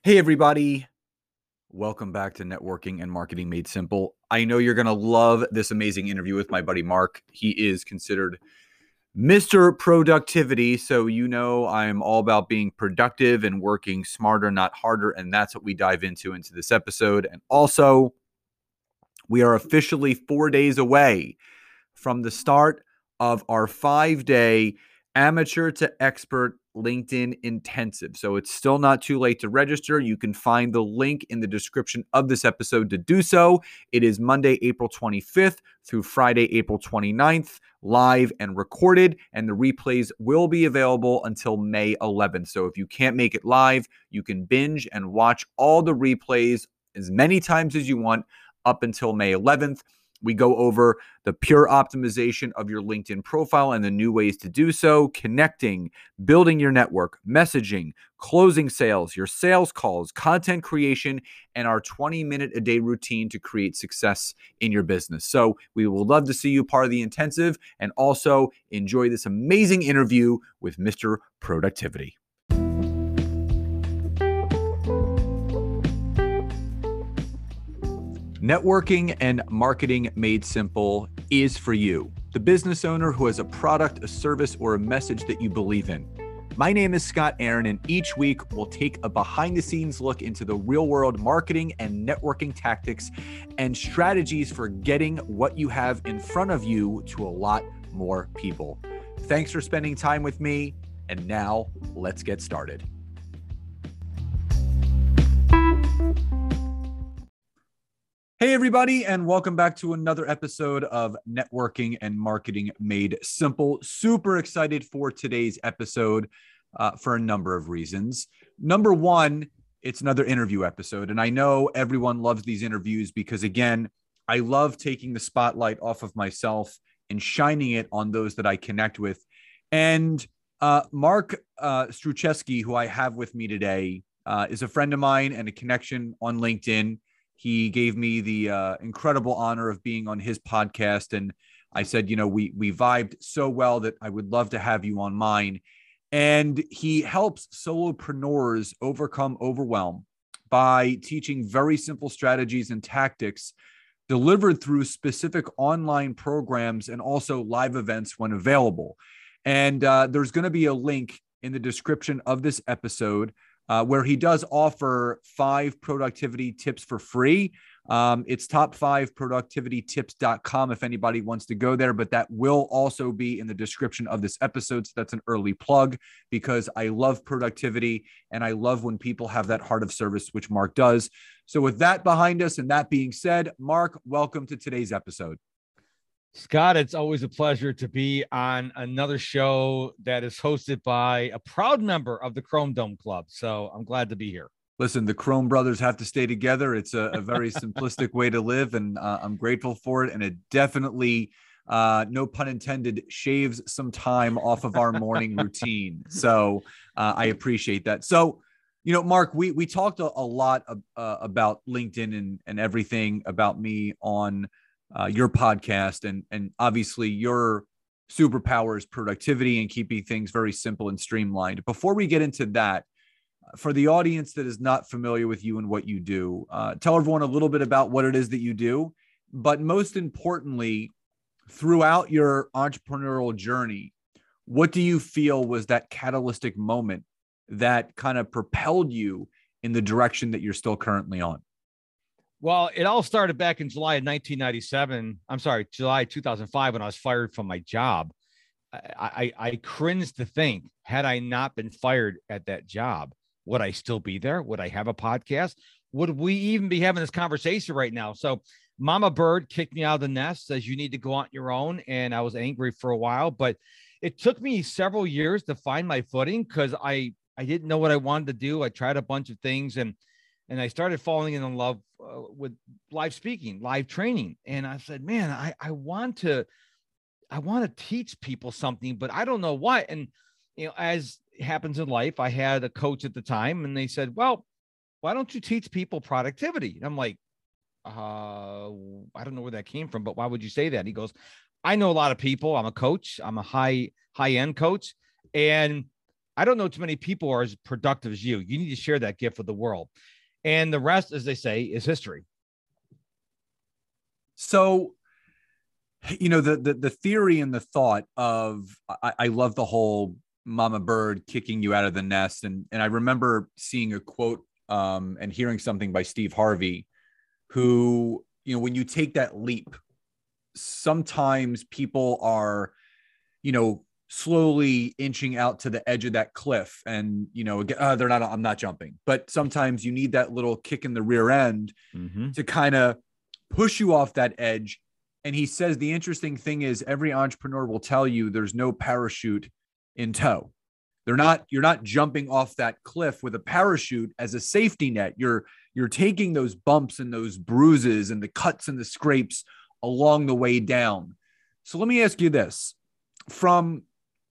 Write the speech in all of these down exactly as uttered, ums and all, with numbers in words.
Hey, everybody. Welcome back to Networking and Marketing Made Simple. I know you're going to love this amazing interview with my buddy Mark. He is considered Mister Productivity. So, you know, I'm all about being productive and working smarter, not harder. And that's what we dive into into this episode. And also, we are officially four days away from the start of our five-day amateur to expert LinkedIn intensive. So it's still not too late to register. You can find the link in the description of this episode to do so. It is Monday, April twenty-fifth through Friday, April twenty-ninth, live and recorded, and the replays will be available until May eleventh. So if you can't make it live, you can binge and watch all the replays as many times as you want up until May eleventh. We go over the pure optimization of your LinkedIn profile and the new ways to do so, connecting, building your network, messaging, closing sales, your sales calls, content creation, and our twenty minute a day routine to create success in your business. So we will love to see you part of the intensive and also enjoy this amazing interview with Mister Productivity. Networking and Marketing Made Simple is for you, the business owner who has a product, a service, or a message that you believe in. My name is Scott Aaron, and each week we'll take a behind-the-scenes look into the real-world marketing and networking tactics and strategies for getting what you have in front of you to a lot more people. Thanks for spending time with me, and now let's get started. Hey, everybody, and welcome back to another episode of Networking and Marketing Made Simple. Super excited for today's episode uh, for a number of reasons. Number one, it's another interview episode, and I know everyone loves these interviews because, again, I love taking the spotlight off of myself and shining it on those that I connect with. And uh, Mark uh, Struczewski, who I have with me today, uh, is a friend of mine and a connection on LinkedIn. He gave me the uh, incredible honor of being on his podcast. And I said, you know, we we vibed so well that I would love to have you on mine. And he helps solopreneurs overcome overwhelm by teaching very simple strategies and tactics delivered through specific online programs and also live events when available. And uh, there's going to be a link in the description of this episode Uh, where he does offer five productivity tips for free. Um, it's top five productivity tips dot com if anybody wants to go there, but that will also be in the description of this episode. So that's an early plug because I love productivity and I love when people have that heart of service, which Mark does. So with that behind us and that being said, Mark, welcome to today's episode. Scott, it's always a pleasure to be on another show that is hosted by a proud member of the Chrome Dome Club. So I'm glad to be here. Listen, the Chrome brothers have to stay together. It's a, a very simplistic way to live, and uh, I'm grateful for it. And it definitely, uh, no pun intended, shaves some time off of our morning routine. So uh, I appreciate that. So, you know, Mark, we we talked a, a lot of, uh, about LinkedIn and, and everything about me on Uh, your podcast, and and obviously your superpower is productivity and keeping things very simple and streamlined. Before we get into that, for the audience that is not familiar with you and what you do, uh, tell everyone a little bit about what it is that you do, but most importantly, throughout your entrepreneurial journey, what do you feel was that catalytic moment that kind of propelled you in the direction that you're still currently on? Well, it all started back in July of nineteen ninety-seven. I'm sorry, July two thousand five, when I was fired from my job. I, I, I cringed to think, had I not been fired at that job, would I still be there? Would I have a podcast? Would we even be having this conversation right now? So Mama Bird kicked me out of the nest, says you need to go on your own. And I was angry for a while, but it took me several years to find my footing because I, I didn't know what I wanted to do. I tried a bunch of things, and And I started falling in love uh, with live speaking, live training. And I said, man, I, I want to, I want to teach people something, but I don't know what. And, you know, as happens in life, I had a coach at the time and they said, well, why don't you teach people productivity? And I'm like, uh, I don't know where that came from, but why would you say that? He goes, I know a lot of people. I'm a coach. I'm a high, high end coach. And I don't know too many people are as productive as you. You need to share that gift with the world. And the rest, as they say, is history. So, you know, the the, the theory and the thought of, I, I love the whole mama bird kicking you out of the nest. And, and I remember seeing a quote um, and hearing something by Steve Harvey, who, you know, when you take that leap, sometimes people are, you know, slowly inching out to the edge of that cliff, and, you know, uh, they're not, I'm not jumping, but sometimes you need that little kick in the rear end mm-hmm. to kind of push you off that edge. And he says, the interesting thing is every entrepreneur will tell you there's no parachute in tow. They're not, you're not jumping off that cliff with a parachute as a safety net. You're, you're taking those bumps and those bruises and the cuts and the scrapes along the way down. So let me ask you this: from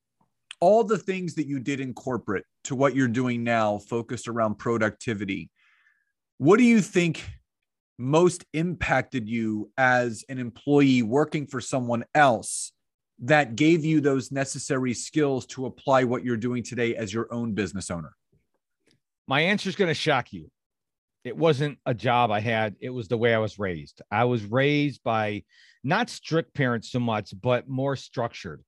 all the things that you did in corporate to what you're doing now, focused around productivity, what do you think most impacted you as an employee working for someone else that gave you those necessary skills to apply what you're doing today as your own business owner? My answer is going to shock you. It wasn't a job I had. It was the way I was raised. I was raised by not strict parents so much, but more structured.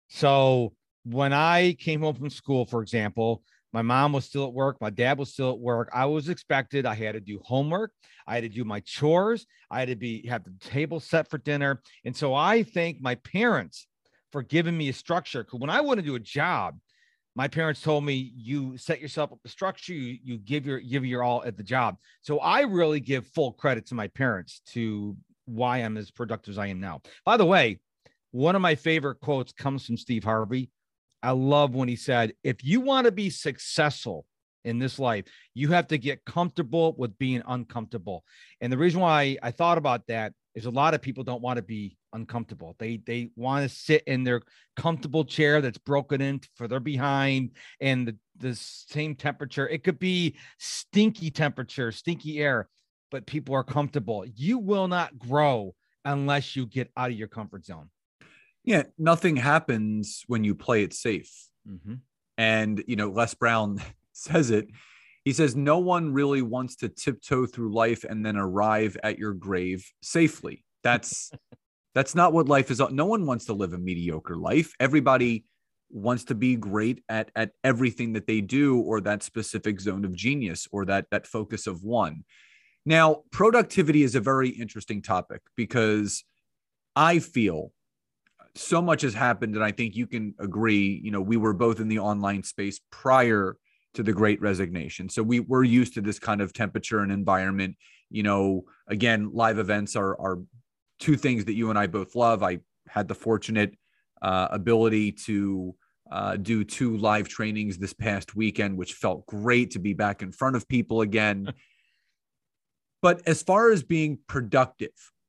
So when I came home from school, for example, my mom was still at work. My dad was still at work. I was expected. I had to do homework. I had to do my chores. I had to be have the table set for dinner. And so I thank my parents for giving me a structure. Because when I want to do a job, my parents told me, you set yourself up a structure, you, you give your give your all at the job. So I really give full credit to my parents to why I'm as productive as I am now. By the way, one of my favorite quotes comes from Steve Harvey. I love when he said, if you want to be successful in this life, you have to get comfortable with being uncomfortable. And the reason why I thought about that is a lot of people don't want to be uncomfortable. They they want to sit in their comfortable chair that's broken in for their behind and the, the same temperature. It could be stinky temperature, stinky air, but people are comfortable. You will not grow unless you get out of your comfort zone. Yeah, nothing happens when you play it safe. Mm-hmm. And, you know, Les Brown says it. He says, no one really wants to tiptoe through life and then arrive at your grave safely. That's that's not what life is. No one wants to live a mediocre life. Everybody wants to be great at, at everything that they do, or that specific zone of genius, or that, that focus of one. Now, productivity is a very interesting topic because I feel so much has happened, and I think you can agree, you know, we were both in the online space prior to the Great Resignation. So we were used to this kind of temperature and environment. You know, again, live events are, are two things that you and I both love. I had the fortunate uh, ability to uh, do two live trainings this past weekend, which felt great to be back in front of people again. But as far as being productive,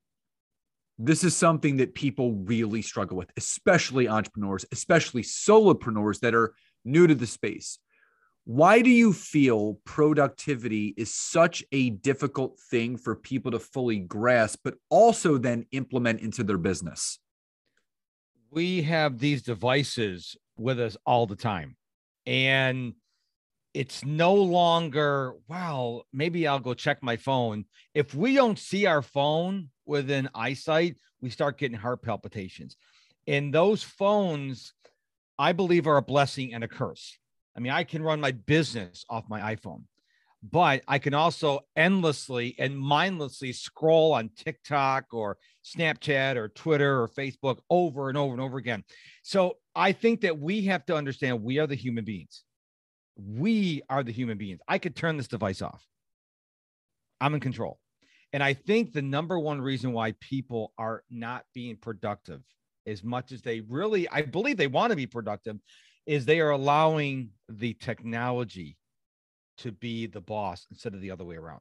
this is something that people really struggle with, especially entrepreneurs, especially solopreneurs that are new to the space. Why do you feel productivity is such a difficult thing for people to fully grasp, but also then implement into their business? We have these devices with us all the time. And it's no longer, wow, maybe I'll go check my phone. If we don't see our phone within eyesight, we start getting heart palpitations. And those phones, I believe, are a blessing and a curse. I mean, I can run my business off my iPhone, but I can also endlessly and mindlessly scroll on TikTok or Snapchat or Twitter or Facebook over and over and over again. So I think that we have to understand we are the human beings. We are the human beings. I could turn this device off. I'm in control. And I think the number one reason why people are not being productive as much as they really, I believe they want to be productive, is they are allowing the technology to be the boss instead of the other way around.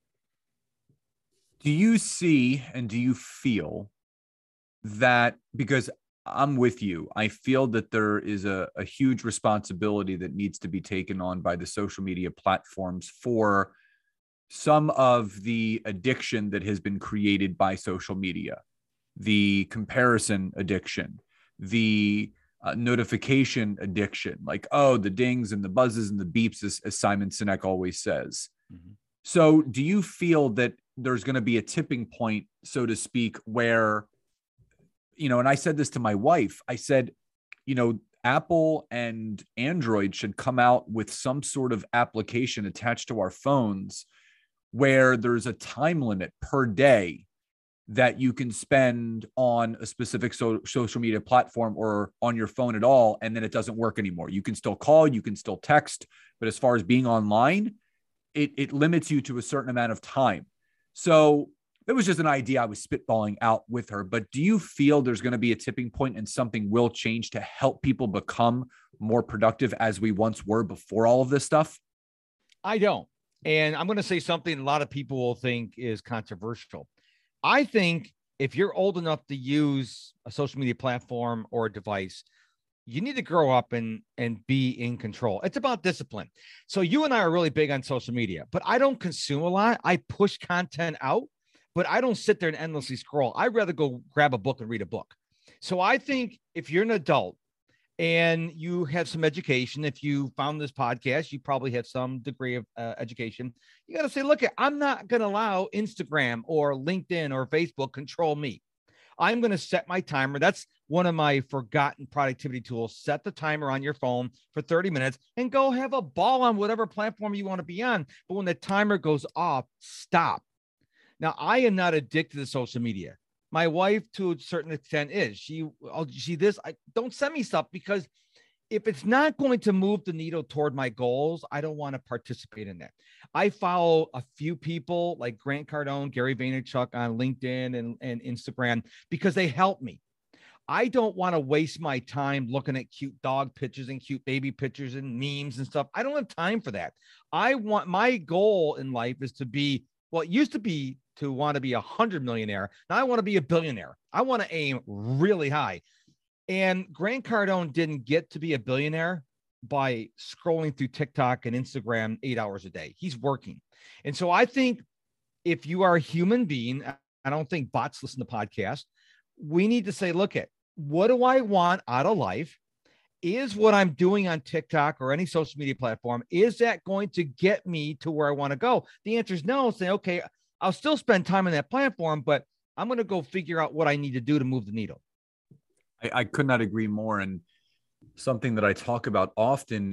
Do you see and do you feel that, because I'm with you, I feel that there is a, a huge responsibility that needs to be taken on by the social media platforms for some of the addiction that has been created by social media, the comparison addiction, the uh, notification addiction, like, oh, the dings and the buzzes and the beeps, as, as Simon Sinek always says. Mm-hmm. So do you feel that there's going to be a tipping point, so to speak, where, you know, and I said this to my wife, I said, you know, Apple and Android should come out with some sort of application attached to our phones where there's a time limit per day that you can spend on a specific so- social media platform or on your phone at all, and then it doesn't work anymore. You can still call, you can still text, but as far as being online, it, it limits you to a certain amount of time. So it was just an idea I was spitballing out with her. But do you feel there's going to be a tipping point and something will change to help people become more productive as we once were before all of this stuff? I don't. And I'm going to say something a lot of people will think is controversial. I think if you're old enough to use a social media platform or a device, you need to grow up and, and be in control. It's about discipline. So you and I are really big on social media, but I don't consume a lot. I push content out, but I don't sit there and endlessly scroll. I'd rather go grab a book and read a book. So I think if you're an adult and you have some education, if you found this podcast, you probably have some degree of uh, education. You got to say, look, I'm not going to allow Instagram or LinkedIn or Facebook control me. I'm going to set my timer. That's one of my forgotten productivity tools. Set the timer on your phone for thirty minutes and go have a ball on whatever platform you want to be on. But when the timer goes off, stop. Now, I am not addicted to social media. My wife, to a certain extent, is. She, oh, she this, I don't send me stuff because if it's not going to move the needle toward my goals, I don't want to participate in that. I follow a few people like Grant Cardone, Gary Vaynerchuk on LinkedIn and, and Instagram because they help me. I don't want to waste my time looking at cute dog pictures and cute baby pictures and memes and stuff. I don't have time for that. I want, my goal in life is to be, well, it used to be to want to be a hundred millionaire. Now I want to be a billionaire. I want to aim really high. And Grant Cardone didn't get to be a billionaire by scrolling through TikTok and Instagram eight hours a day. He's working. And so I think if you are a human being, I don't think bots listen to podcasts. We need to say, look at what do I want out of life? Is what I'm doing on TikTok or any social media platform, is that going to get me to where I want to go? The answer is no. Say, okay, I'll still spend time on that platform, but I'm going to go figure out what I need to do to move the needle. I, I could not agree more. And something that I talk about often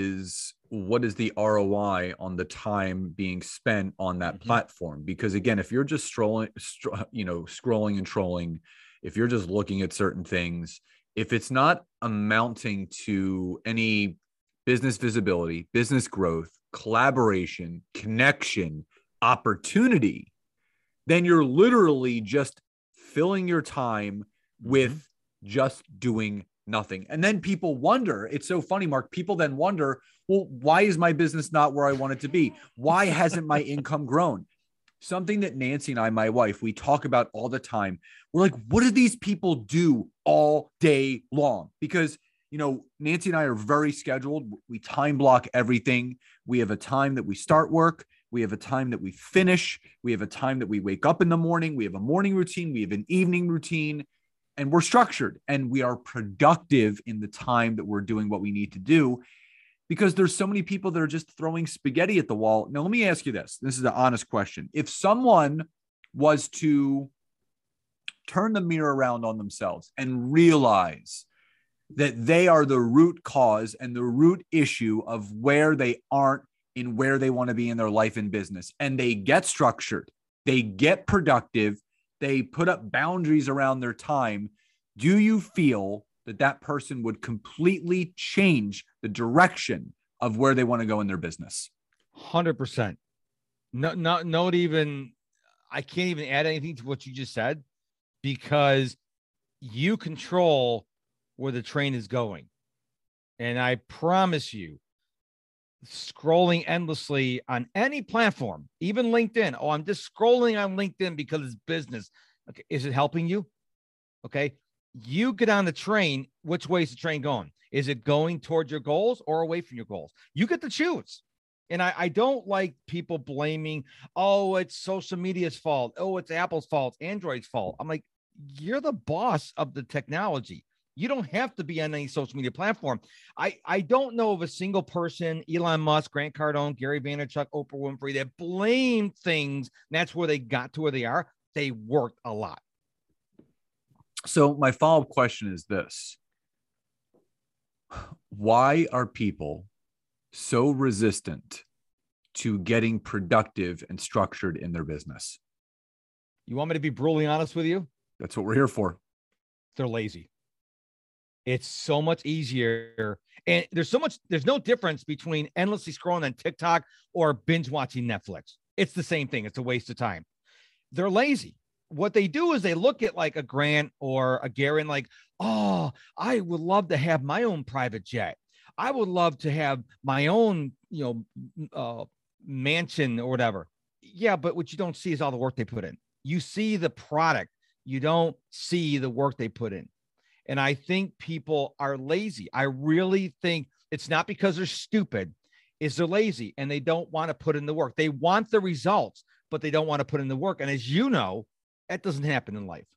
is what is the R O I on the time being spent on that mm-hmm. platform? Because again, if you're just strolling, stro- you know, scrolling and trolling, if you're just looking at certain things, if it's not amounting to any business visibility, business growth, collaboration, connection, opportunity, then you're literally just filling your time with mm-hmm. just doing nothing. And then people wonder, it's so funny, Mark, people then wonder, well, why is my business not where I want it to be? Why hasn't my income grown? Something that Nancy and I, my wife, we talk about all the time. We're like, what do these people do all day long? Because, you know, Nancy and I are very scheduled. We time block everything. We have a time that we start work. We have a time that we finish. We have a time that we wake up in the morning. We have a morning routine. We have an evening routine, and we're structured and we are productive in the time that we're doing what we need to do, because there's so many people that are just throwing spaghetti at the wall. Now, let me ask you this. This is an honest question. If someone was to turn the mirror around on themselves and realize that they are the root cause and the root issue of where they aren't in where they want to be in their life and business, and they get structured, they get productive, they put up boundaries around their time, do you feel that that person would completely change the direction of where they want to go in their business? one hundred percent. No, not, not even, I can't even add anything to what you just said, because you control where the train is going. And I promise you, scrolling endlessly on any platform, even LinkedIn. Oh, I'm just scrolling on LinkedIn because it's business. Okay. Is it helping you? Okay. You get on the train. Which way is the train going? Is it going towards your goals or away from your goals? You get to choose. And I, I don't like people blaming, oh, it's social media's fault. Oh, it's Apple's fault, Android's fault. I'm like, you're the boss of the technology. You don't have to be on any social media platform. I, I don't know of a single person, Elon Musk, Grant Cardone, Gary Vaynerchuk, Oprah Winfrey, that blame things. And that's where they got to where they are. They worked a lot. So my follow-up question is this. Why are people so resistant to getting productive and structured in their business? You want me to be brutally honest with you? That's what we're here for. They're lazy. It's so much easier. And there's so much, there's no difference between endlessly scrolling on TikTok or binge watching Netflix. It's the same thing. It's a waste of time. They're lazy. What they do is they look at like a Grant or a Gary and like, oh, I would love to have my own private jet. I would love to have my own, you know, uh, mansion or whatever. Yeah, but what you don't see is all the work they put in. You see the product. You don't see the work they put in. And I think people are lazy. I really think it's not because they're stupid. It's they're lazy and they don't want to put in the work. They want the results, but they don't want to put in the work. And as you know, that doesn't happen in life.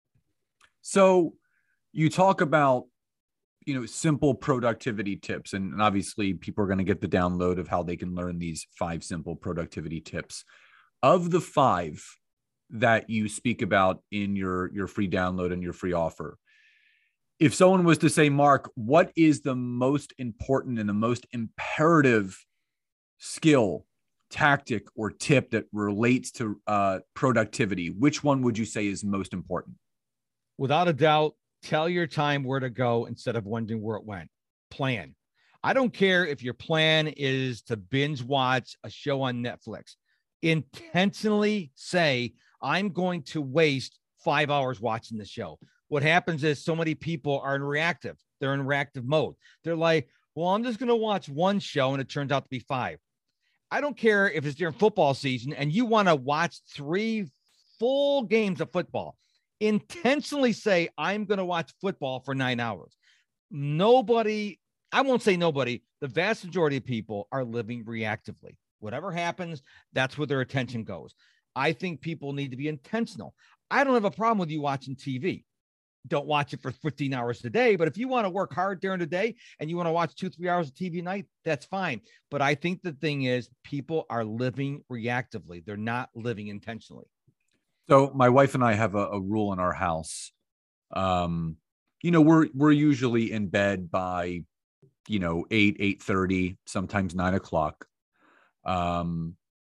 So you talk about, you know, simple productivity tips. And, and obviously people are going to get the download of how they can learn these five simple productivity tips. Of the five that you speak about in your, your free download and your free offer, if someone was to say, Mark, what is the most important and the most imperative skill, tactic, or tip that relates to uh, productivity, which one would you say is most important? Without a doubt, tell your time where to go instead of wondering where it went. Plan. I don't care if your plan is to binge watch a show on Netflix. Intentionally say, I'm going to waste five hours watching the show. What happens is so many people are in reactive. They're in reactive mode. They're like, well, I'm just going to watch one show and it turns out to be five. I don't care if it's during football season and you want to watch three full games of football. Intentionally say, I'm going to watch football for nine hours. Nobody, I won't say nobody, the vast majority of people are living reactively. Whatever happens, that's where their attention goes. I think people need to be intentional. I don't have a problem with you watching T V. Don't watch it for fifteen hours a day. But if you want to work hard during the day and you want to watch two, three hours of T V a night, that's fine. But I think the thing is people are living reactively. They're not living intentionally. So my wife and I have a, a rule in our house. Um, you know, we're, we're usually in bed by, you know, eight, eight thirty, sometimes nine o'clock. Um,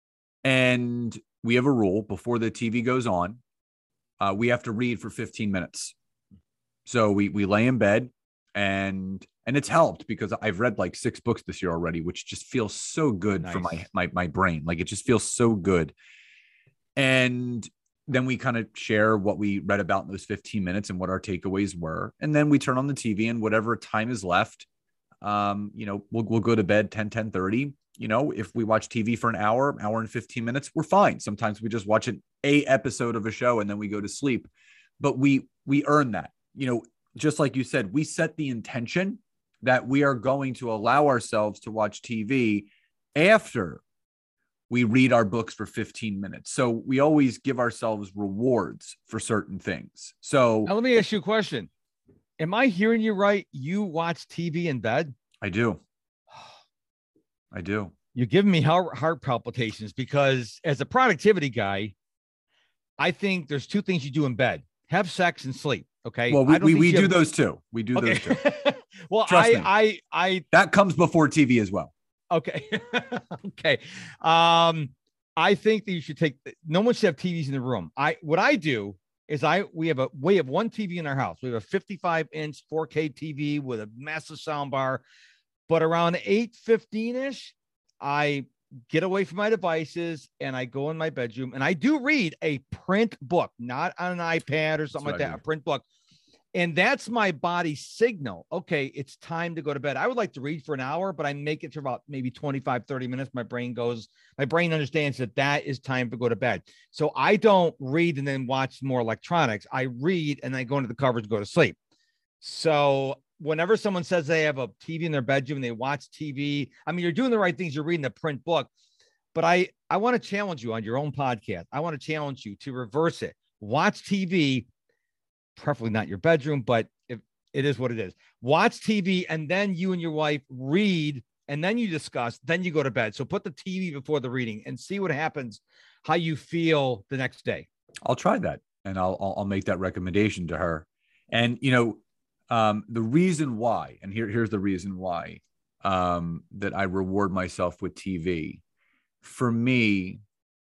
and we have a rule before the T V goes on, uh, we have to read for fifteen minutes. So we, we lay in bed and, and it's helped because I've read like six books this year already, which just feels so good nice. for my, my, my brain. Like it just feels so good. And then we kind of share what we read about in those fifteen minutes and what our takeaways were. And then we turn on the T V and whatever time is left, um, you know, we'll, we'll go to bed ten, ten thirty. You know, if we watch T V for an hour, hour and fifteen minutes, we're fine. Sometimes we just watch an a episode of a show and then we go to sleep, but we, we earn that, you know, just like you said, we set the intention that we are going to allow ourselves to watch T V after we read our books for fifteen minutes. So we always give ourselves rewards for certain things. So now let me ask you a question. Am I hearing you right? You watch T V in bed? I do. I do. You're giving me heart, heart palpitations because as a productivity guy, I think there's two things you do in bed: have sex and sleep. Okay. Well, we, we, we do have... those too. We do okay. those too. well, Trust I, me. I, I, that comes before T V as well. Okay. okay. Um, I think that you should take, no one should have T Vs in the room. I, what I do is I, we have a, we have one T V in our house. We have a fifty-five inch four K T V with a massive sound bar, but around eight fifteen ish, I get away from my devices and I go in my bedroom and I do read a print book, not on an iPad or something like that, a print book. And that's my body signal. Okay, it's time to go to bed. I would like to read for an hour, but I make it for about maybe twenty-five, thirty minutes. My brain goes, my brain understands that that is time to go to bed. So I don't read and then watch more electronics. I read and I go into the covers and go to sleep. So whenever someone says they have a T V in their bedroom and they watch T V, I mean, you're doing the right things. You're reading a print book, but I, I want to challenge you on your own podcast. I want to challenge you to reverse it. Watch T V, preferably not your bedroom, but if It is what it is. Watch T V, and then you and your wife read, and then you discuss, then you go to bed. So put the T V before the reading and see what happens, how you feel the next day. I'll try that, and I'll, I'll, I'll make that recommendation to her. And, you know, um, the reason why, and here, here's the reason why, um, that I reward myself with T V. For me,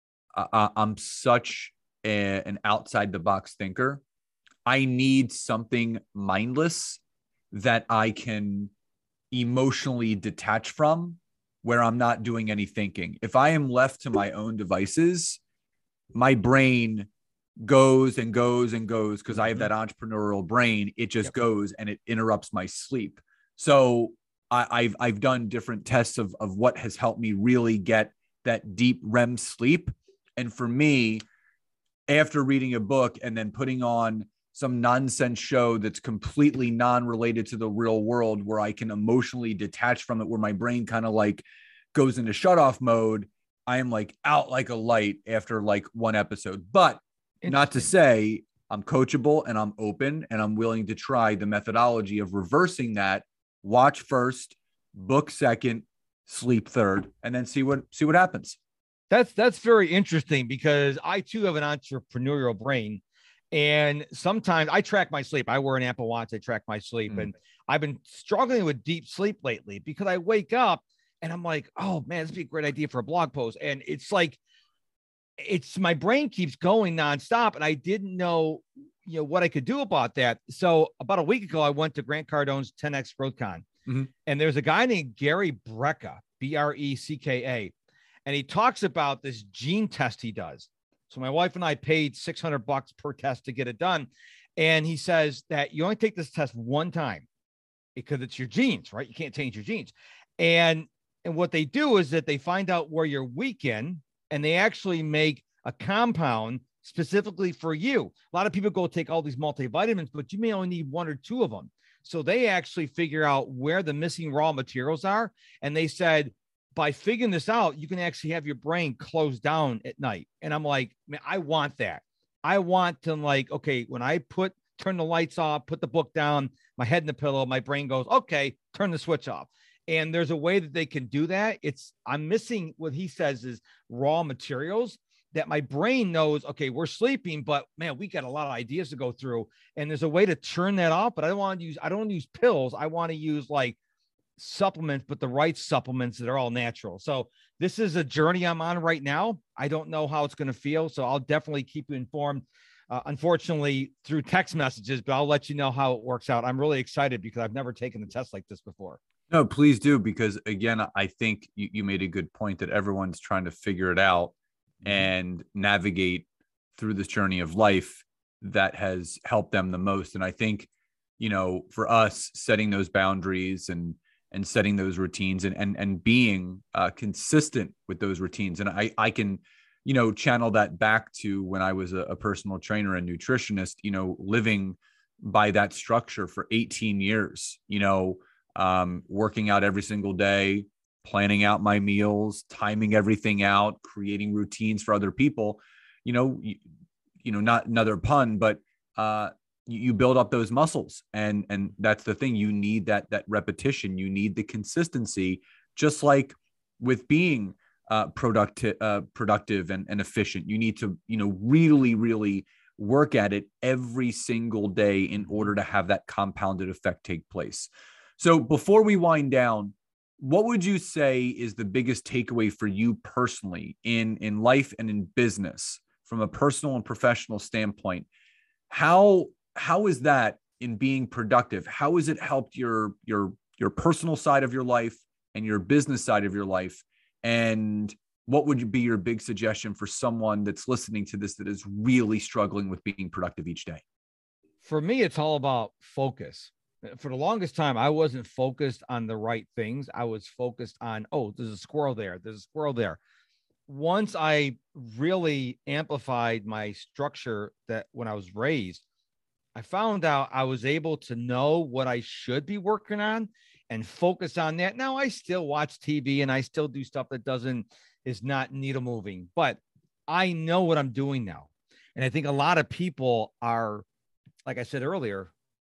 I, I'm such a, an outside the box thinker. I need something mindless that I can emotionally detach from, where I'm not doing any thinking. If I am left to my own devices, my brain goes and goes and goes because I have that entrepreneurial brain. It just yep. goes and it interrupts my sleep. So I, I've I've done different tests of of what has helped me really get that deep R E M sleep. And for me, after reading a book and then putting on some nonsense show that's completely non-related to the real world, where I can emotionally detach from it, where my brain kind of like goes into shut off mode, I am like out like a light after like one episode. But not to say I'm coachable and I'm open and I'm willing to try the methodology of reversing that. Watch first, book second, sleep third, and then see what see what happens. That's that's very interesting, because I too have an entrepreneurial brain. And sometimes I track my sleep. I wear an Apple Watch. I track my sleep. Mm. And I've been struggling with deep sleep lately, because I wake up and I'm like, oh man, this would be a great idea for a blog post. And it's like, it's my brain keeps going nonstop. And I didn't know, you know, what I could do about that. So about a week ago, I went to Grant Cardone's ten X GrowthCon. Mm-hmm. And there's a guy named Gary Brecka, B R E C K A. And he talks about this gene test he does. So my wife and I paid six hundred bucks per test to get it done. And he says that you only take this test one time because it's your genes, right? You can't change your genes. And, and what they do is that they find out where you're weak in, and they actually make a compound specifically for you. A lot of people go take all these multivitamins, but you may only need one or two of them. So they actually figure out where the missing raw materials are. And they said, by figuring this out, you can actually have your brain closed down at night. And I'm like, man, I want that. I want to, like, okay, when I put, turn the lights off, put the book down, my head in the pillow, my brain goes, okay, turn the switch off. And there's a way that they can do that. It's, I'm missing what he says is raw materials that my brain knows, okay, we're sleeping, but man, we got a lot of ideas to go through. And there's a way to turn that off, but I don't want to use, I don't want to use pills. I want to use like supplements, but the right supplements that are all natural. So this is a journey I'm on right now. I don't know how it's going to feel, so I'll definitely keep you informed. Uh, unfortunately, through text messages, but I'll let you know how it works out. I'm really excited because I've never taken a test like this before. No, please do, because again, I think you, you made a good point that everyone's trying to figure it out and navigate through this journey of life that has helped them the most. And I think, you know, for us, setting those boundaries and and setting those routines and, and, and being uh, consistent with those routines. And I, I can, you know, channel that back to when I was a, a personal trainer and nutritionist, you know, living by that structure for eighteen years, you know, um, working out every single day, planning out my meals, timing everything out, creating routines for other people, you know, you, you know, not another pun, but uh, you build up those muscles. And, and that's the thing. You need that, that repetition. You need the consistency, just like with being uh, productive, uh, productive and, and efficient. You need to, you know, really, really work at it every single day in order to have that compounded effect take place. So before we wind down, what would you say is the biggest takeaway for you personally in, in life and in business from a personal and professional standpoint? How, How is that in being productive? How has it helped your, your, your personal side of your life and your business side of your life? And what would be your big suggestion for someone that's listening to this that is really struggling with being productive each day? For me, it's all about focus. For the longest time, I wasn't focused on the right things. I was focused on, oh, there's a squirrel there. There's a squirrel there. Once I really amplified my structure that when I was raised, I found out I was able to know what I should be working on and focus on that. Now I still watch T V and I still do stuff that doesn't, is not needle moving, but I know what I'm doing now. And I think a lot of people are, like I said earlier,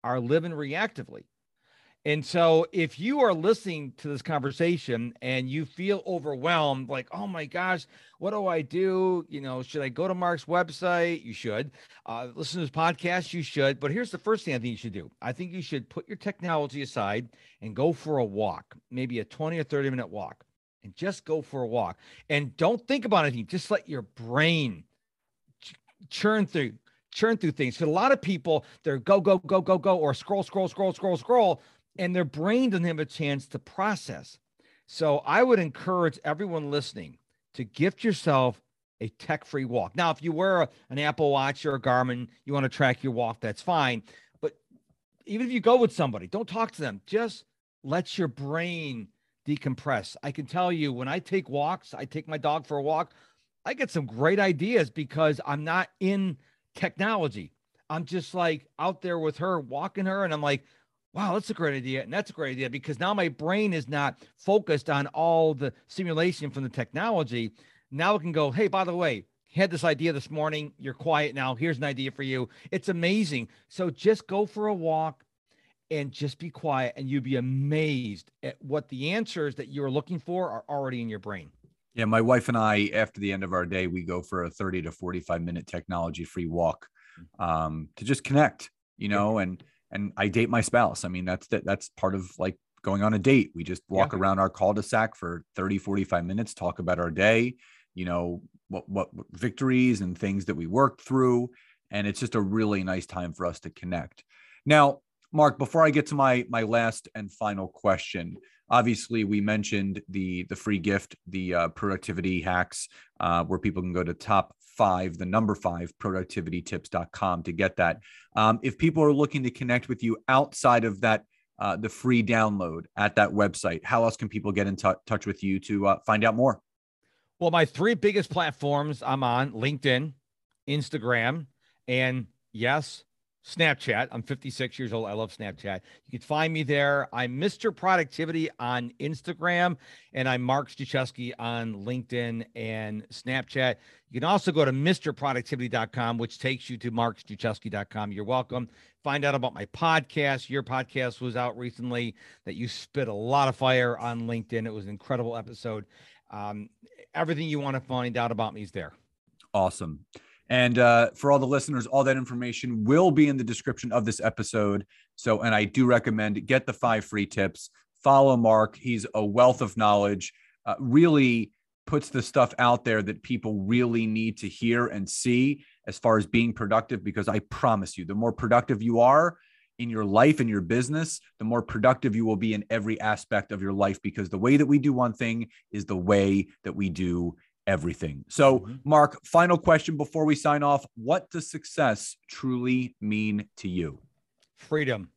are living reactively. And so if you are listening to this conversation and you feel overwhelmed, like, oh my gosh, what do I do? You know, should I go to Mark's website? You should. Uh, listen to his podcast? You should. But here's the first thing I think you should do. I think you should put your technology aside and go for a walk, maybe a twenty or thirty minute walk, and just go for a walk. And don't think about anything. Just let your brain ch- churn through, churn through things. Because a lot of people, they're go, go, go, go, go, or scroll, scroll, scroll, scroll, scroll. And their brain doesn't have a chance to process. So I would encourage everyone listening to gift yourself a tech-free walk. Now, if you wear a, an Apple Watch or a Garmin, you want to track your walk, that's fine. But even if you go with somebody, don't talk to them. Just let your brain decompress. I can tell you, when I take walks, I take my dog for a walk, I get some great ideas because I'm not in technology. I'm just like out there with her, walking her, and I'm like, wow, that's a great idea. And that's a great idea because now my brain is not focused on all the simulation from the technology. Now it can go, hey, by the way, had this idea this morning. You're quiet now. Here's an idea for you. It's amazing. So just go for a walk and just be quiet, and you'll be amazed at what the answers that you're looking for are already in your brain. Yeah, my wife and I, after the end of our day, we go for a thirty to forty-five minute technology-free walk um, to just connect, you know, and And I date my spouse. I mean, that's that, that's part of like going on a date. We just walk yeah. around our cul-de-sac for thirty, forty-five minutes, talk about our day, you know, what, what victories and things that we worked through. And it's just a really nice time for us to connect. Now, Mark, before I get to my, my last and final question, obviously we mentioned the, the free gift, the uh, productivity hacks, uh, where people can go to top five, the number five, productivity tips dot com to get that. Um, if people are looking to connect with you outside of that, uh, the free download at that website, how else can people get in t- touch with you to uh, find out more? Well, my three biggest platforms I'm on: LinkedIn, Instagram, and yes, Snapchat. I'm fifty-six years old. I love Snapchat. You can find me there. I'm Mister Productivity on Instagram, and I'm Mark Struczewski on LinkedIn and Snapchat. You can also go to Mister Productivity dot com, which takes you to Mark Struczewski dot com. You're welcome. Find out about my podcast. Your podcast was out recently that you spit a lot of fire on LinkedIn. It was an incredible episode. Um, everything you want to find out about me is there. Awesome. And uh, for all the listeners, all that information will be in the description of this episode. So, and I do recommend get the five free tips. Follow Mark. He's a wealth of knowledge, uh, really puts the stuff out there that people really need to hear and see as far as being productive, because I promise you, the more productive you are in your life and your business, the more productive you will be in every aspect of your life, because the way that we do one thing is the way that we do everything. So, mm-hmm. Mark, final question before we sign off. What does success truly mean to you? Freedom.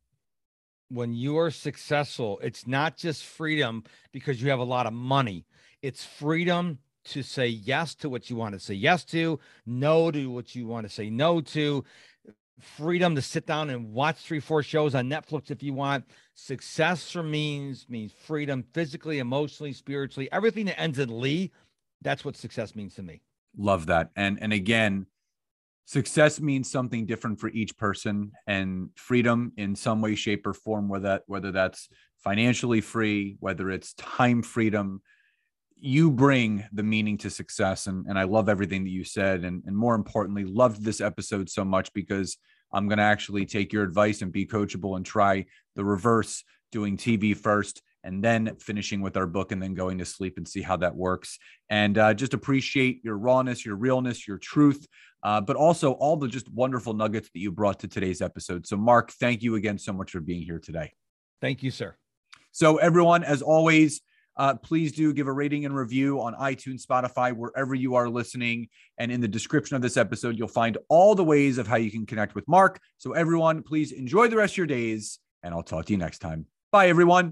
When you are successful, it's not just freedom because you have a lot of money. It's freedom to say yes to what you want to say yes to, no to what you want to say no to, freedom to sit down and watch three, four shows on Netflix if you want. Success for means means freedom physically, emotionally, spiritually, everything that ends in Lee. That's what success means to me. Love that. And, and again, success means something different for each person, and freedom in some way, shape, or form, whether that, whether that's financially free, whether it's time freedom, you bring the meaning to success. And, and I love everything that you said. And, and more importantly, loved this episode so much because I'm going to actually take your advice and be coachable and try the reverse, doing T V first and then finishing with our book and then going to sleep and see how that works. And uh, just appreciate your rawness, your realness, your truth, uh, but also all the just wonderful nuggets that you brought to today's episode. So Mark, thank you again so much for being here today. Thank you, sir. So everyone, as always, uh, please do give a rating and review on iTunes, Spotify, wherever you are listening. And in the description of this episode, you'll find all the ways of how you can connect with Mark. So everyone, please enjoy the rest of your days, and I'll talk to you next time. Bye, everyone.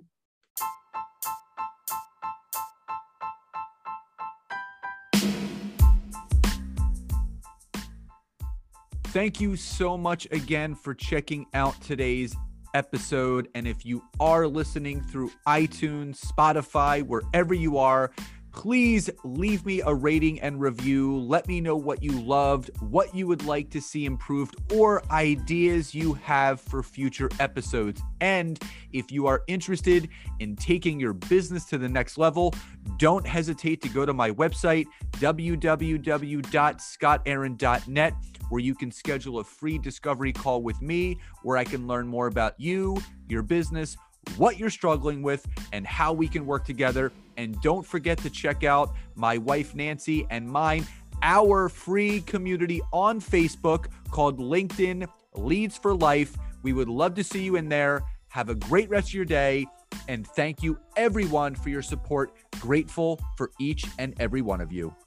Thank you so much again for checking out today's episode. And if you are listening through iTunes, Spotify, wherever you are, Please leave me a rating and review. Let me know what you loved, what you would like to see improved, or ideas you have for future episodes. And if you are interested in taking your business to the next level, don't hesitate to go to my website, w w w dot scott aaron dot net, where you can schedule a free discovery call with me, where I can learn more about you, your business, what you're struggling with, and how we can work together. And don't forget to check out my wife, Nancy, and mine, our free community on Facebook called LinkedIn Leads for Life. We would love to see you in there. Have a great rest of your day. And thank you, everyone, for your support. Grateful for each and every one of you.